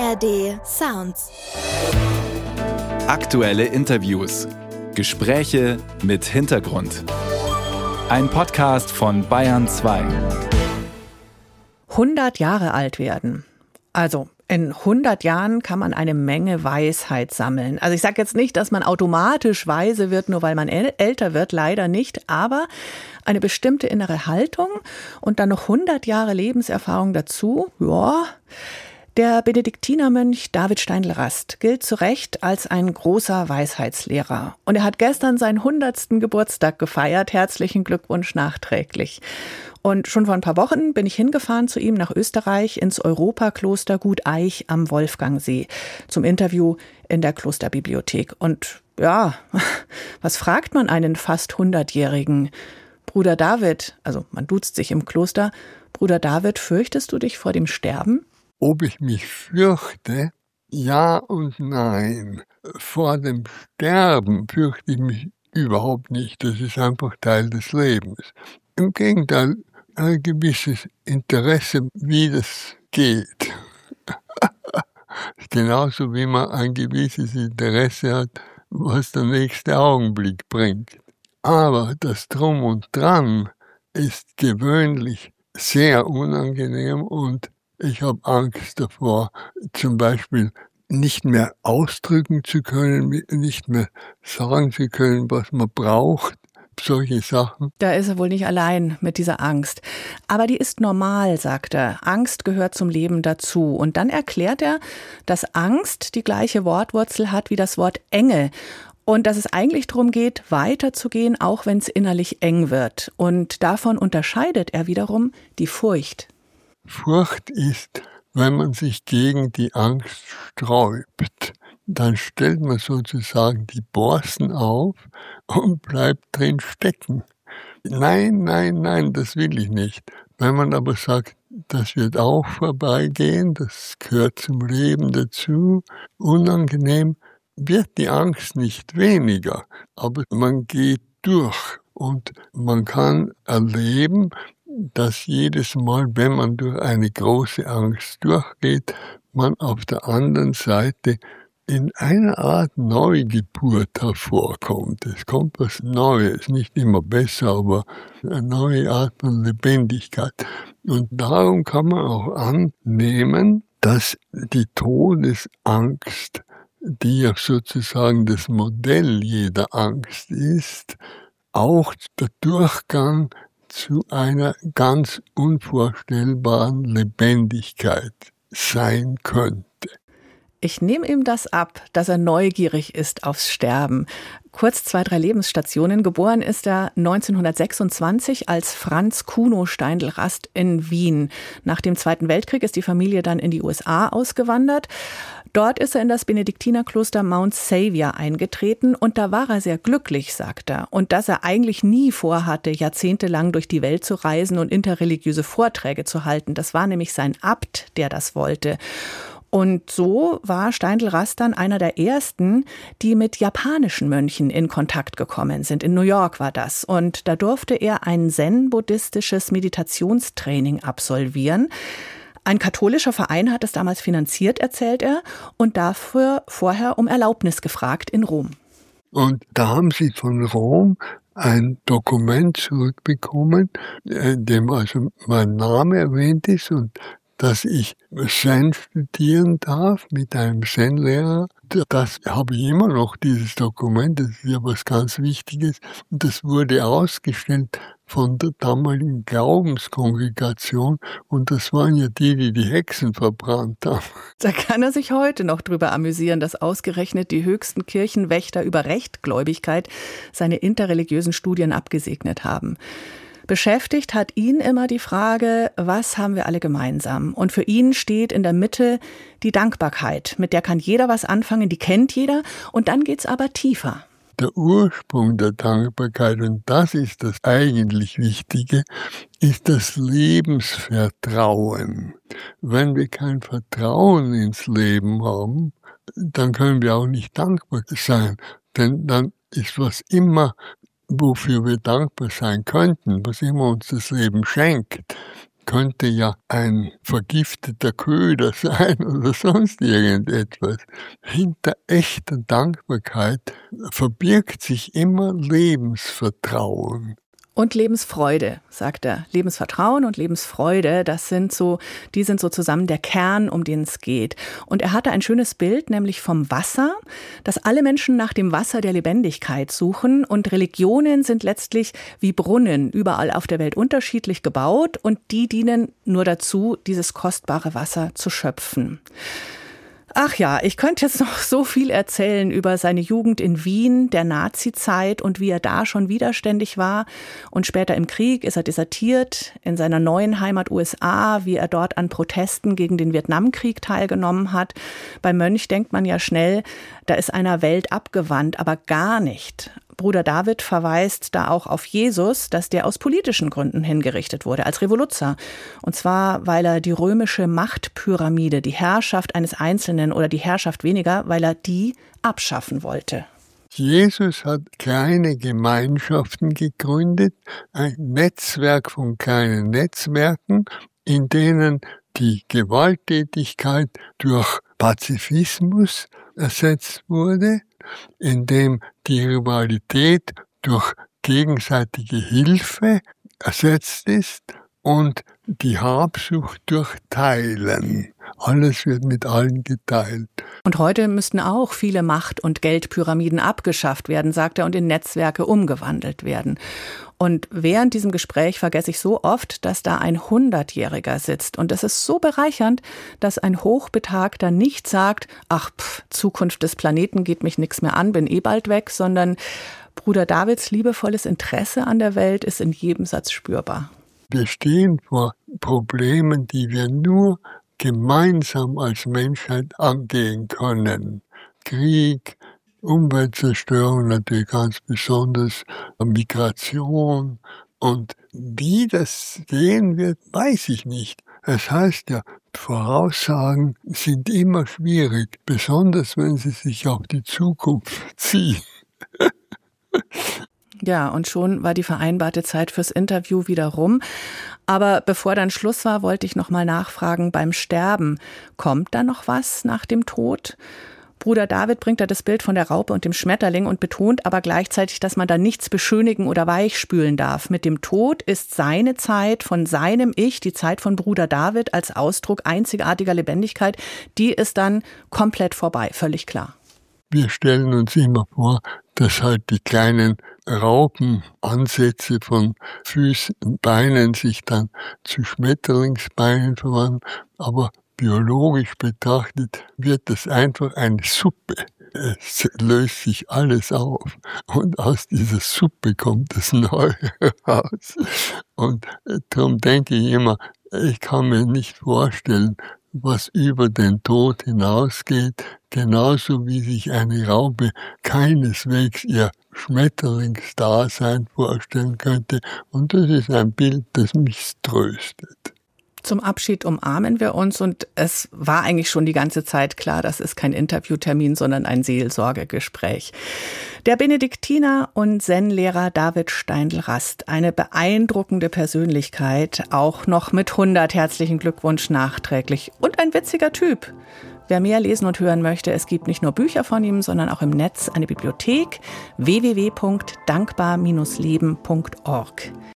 ARD Sounds. Aktuelle Interviews. Gespräche mit Hintergrund. Ein Podcast von Bayern 2. 100 Jahre alt werden. Also in 100 Jahren kann man eine Menge Weisheit sammeln. Also ich sage jetzt nicht, dass man automatisch weise wird, nur weil man älter wird, leider nicht, aber eine bestimmte innere Haltung und dann noch 100 Jahre Lebenserfahrung dazu, ja. Der Benediktinermönch David Steindl-Rast gilt zu Recht als ein großer Weisheitslehrer. Und er hat gestern seinen 100. Geburtstag gefeiert. Herzlichen Glückwunsch nachträglich. Und schon vor ein paar Wochen bin ich hingefahren zu ihm nach Österreich ins Europakloster Gut Eich am Wolfgangsee zum Interview in der Klosterbibliothek. Und ja, was fragt man einen fast 100-Jährigen? Bruder David, also man duzt sich im Kloster, Bruder David, fürchtest du dich vor dem Sterben? Ob ich mich fürchte? Ja und nein. Vor dem Sterben fürchte ich mich überhaupt nicht. Das ist einfach Teil des Lebens. Im Gegenteil, ein gewisses Interesse, wie das geht. Genauso wie man ein gewisses Interesse hat, was der nächste Augenblick bringt. Aber das Drum und Dran ist gewöhnlich sehr unangenehm und ich habe Angst davor, zum Beispiel nicht mehr ausdrücken zu können, nicht mehr sagen zu können, was man braucht, solche Sachen. Da ist er wohl nicht allein mit dieser Angst. Aber die ist normal, sagt er. Angst gehört zum Leben dazu. Und dann erklärt er, dass Angst die gleiche Wortwurzel hat wie das Wort Enge. Und dass es eigentlich darum geht, weiterzugehen, auch wenn es innerlich eng wird. Und davon unterscheidet er wiederum die Furcht. Furcht ist, wenn man sich gegen die Angst sträubt, dann stellt man sozusagen die Borsten auf und bleibt drin stecken. Nein, das will ich nicht. Wenn man aber sagt, das wird auch vorbeigehen, das gehört zum Leben dazu, unangenehm, wird die Angst nicht weniger, aber man geht durch und man kann erleben, dass jedes Mal, wenn man durch eine große Angst durchgeht, man auf der anderen Seite in einer Art Neugeburt hervorkommt. Es kommt was Neues, nicht immer besser, aber eine neue Art von Lebendigkeit. Und darum kann man auch annehmen, dass die Todesangst, die ja sozusagen das Modell jeder Angst ist, auch der Durchgang zu einer ganz unvorstellbaren Lebendigkeit sein könnte. Ich nehme ihm das ab, dass er neugierig ist aufs Sterben. Kurz 2, 3 Lebensstationen. Geboren ist er 1926 als Franz Kuno Steindl-Rast in Wien. Nach dem Zweiten Weltkrieg ist die Familie dann in die USA ausgewandert. Dort ist er in das Benediktinerkloster Mount Savior eingetreten und da war er sehr glücklich, sagt er. Und dass er eigentlich nie vorhatte, jahrzehntelang durch die Welt zu reisen und interreligiöse Vorträge zu halten. Das war nämlich sein Abt, der das wollte. Und so war Steindl-Rast dann einer der ersten, die mit japanischen Mönchen in Kontakt gekommen sind. In New York war das. Und da durfte er ein zen-buddhistisches Meditationstraining absolvieren. Ein katholischer Verein hat es damals finanziert, erzählt er, und dafür vorher um Erlaubnis gefragt in Rom. Und da haben sie von Rom ein Dokument zurückbekommen, in dem also mein Name erwähnt ist und dass ich Zen studieren darf mit einem Zen-Lehrer. Das habe ich immer noch, dieses Dokument, das ist ja was ganz Wichtiges. Und das wurde ausgestellt von der damaligen Glaubenskongregation. Und das waren ja die Hexen verbrannt haben. Da kann er sich heute noch drüber amüsieren, dass ausgerechnet die höchsten Kirchenwächter über Rechtgläubigkeit seine interreligiösen Studien abgesegnet haben. Beschäftigt hat ihn immer die Frage, was haben wir alle gemeinsam? Und für ihn steht in der Mitte die Dankbarkeit. Mit der kann jeder was anfangen, die kennt jeder. Und dann geht's aber tiefer. Der Ursprung der Dankbarkeit, und das ist das eigentlich Wichtige, ist das Lebensvertrauen. Wenn wir kein Vertrauen ins Leben haben, dann können wir auch nicht dankbar sein. Denn dann ist was immer, wofür wir dankbar sein könnten, was immer uns das Leben schenkt, könnte ja ein vergifteter Köder sein oder sonst irgendetwas. Hinter echter Dankbarkeit verbirgt sich immer Lebensvertrauen. Und Lebensfreude, sagt er. Lebensvertrauen und Lebensfreude, die sind so zusammen der Kern, um den es geht. Und er hatte ein schönes Bild, nämlich vom Wasser, dass alle Menschen nach dem Wasser der Lebendigkeit suchen. Und Religionen sind letztlich wie Brunnen, überall auf der Welt unterschiedlich gebaut. Und die dienen nur dazu, dieses kostbare Wasser zu schöpfen. Ach ja, ich könnte jetzt noch so viel erzählen über seine Jugend in Wien, der Nazi-Zeit und wie er da schon widerständig war. Und später im Krieg ist er desertiert in seiner neuen Heimat USA, wie er dort an Protesten gegen den Vietnamkrieg teilgenommen hat. Bei Mönch denkt man ja schnell, da ist einer Welt abgewandt, aber gar nicht. Bruder David verweist da auch auf Jesus, dass der aus politischen Gründen hingerichtet wurde, als Revoluzer. Und zwar, weil er die römische Machtpyramide, die Herrschaft eines Einzelnen oder die Herrschaft weniger, weil er die abschaffen wollte. Jesus hat kleine Gemeinschaften gegründet, ein Netzwerk von kleinen Netzwerken, in denen die Gewalttätigkeit durch Pazifismus ersetzt wurde, in dem die Rivalität durch gegenseitige Hilfe ersetzt ist und die Habsucht durch Teilen. Alles wird mit allen geteilt. Und heute müssten auch viele Macht- und Geldpyramiden abgeschafft werden, sagt er, und in Netzwerke umgewandelt werden. Und während diesem Gespräch vergesse ich so oft, dass da ein 100-Jähriger sitzt. Und es ist so bereichernd, dass ein Hochbetagter nicht sagt, ach, Zukunft des Planeten geht mich nichts mehr an, bin bald weg, sondern Bruder Davids liebevolles Interesse an der Welt ist in jedem Satz spürbar. Wir stehen vor Problemen, die wir nur gemeinsam als Menschheit angehen können. Krieg, Umweltzerstörung natürlich ganz besonders, Migration. Und wie das gehen wird, weiß ich nicht. Es heißt ja, Voraussagen sind immer schwierig, besonders wenn sie sich auf die Zukunft ziehen. Ja, und schon war die vereinbarte Zeit fürs Interview wieder rum. Aber bevor dann Schluss war, wollte ich noch mal nachfragen, beim Sterben, kommt da noch was nach dem Tod? Bruder David bringt da das Bild von der Raupe und dem Schmetterling und betont aber gleichzeitig, dass man da nichts beschönigen oder weichspülen darf. Mit dem Tod ist seine Zeit von seinem Ich, die Zeit von Bruder David als Ausdruck einzigartiger Lebendigkeit, die ist dann komplett vorbei, völlig klar. Wir stellen uns immer vor, dass halt die kleinen Raupenansätze von Füßen und Beinen sich dann zu Schmetterlingsbeinen verwandeln, aber biologisch betrachtet wird das einfach eine Suppe. Es löst sich alles auf und aus dieser Suppe kommt das Neue raus. Und darum denke ich immer, ich kann mir nicht vorstellen, was über den Tod hinausgeht, genauso wie sich eine Raupe keineswegs ihr Schmetterlingsdasein vorstellen könnte. Und das ist ein Bild, das mich tröstet. Zum Abschied umarmen wir uns und es war eigentlich schon die ganze Zeit klar, das ist kein Interviewtermin, sondern ein Seelsorgegespräch. Der Benediktiner und Zen-Lehrer David Steindl-Rast, eine beeindruckende Persönlichkeit, auch noch mit 100 herzlichen Glückwunsch nachträglich und ein witziger Typ. Wer mehr lesen und hören möchte, es gibt nicht nur Bücher von ihm, sondern auch im Netz eine Bibliothek www.dankbar-leben.org.